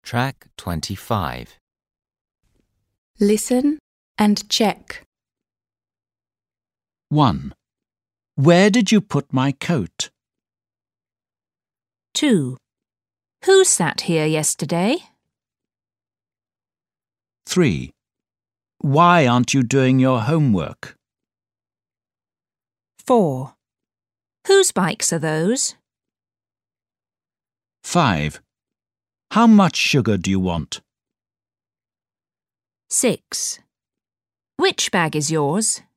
Track 25. Listen and check. 1. Where did you put my coat? 2. Who sat here yesterday? 3. Why aren't you doing your homework? 4. Whose bikes are those? 5. How much sugar do you want? 6. Which bag is yours?